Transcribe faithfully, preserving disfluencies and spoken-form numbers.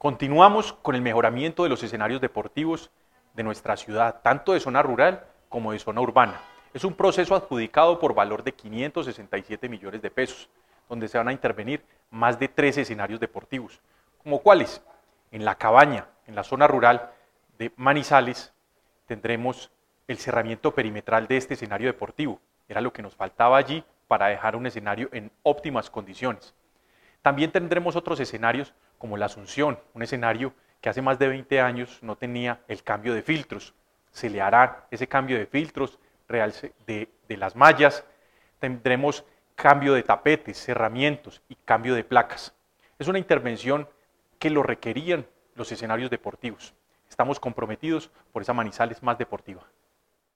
Continuamos con el mejoramiento de los escenarios deportivos de nuestra ciudad, tanto de zona rural como de zona urbana. Es un proceso adjudicado por valor de quinientos sesenta y siete millones de pesos, donde se van a intervenir más de trece escenarios deportivos. ¿Como cuáles? En La Cabaña, en la zona rural de Manizales, tendremos el cerramiento perimetral de este escenario deportivo. Era lo que nos faltaba allí para dejar un escenario en óptimas condiciones. También tendremos otros escenarios como la Asunción, un escenario que hace más de veinte años no tenía el cambio de filtros. Se le hará ese cambio de filtros de, de las mallas, tendremos cambio de tapetes, cerramientos y cambio de placas. Es una intervención que lo requerían los escenarios deportivos. Estamos comprometidos por esa Manizales más deportiva.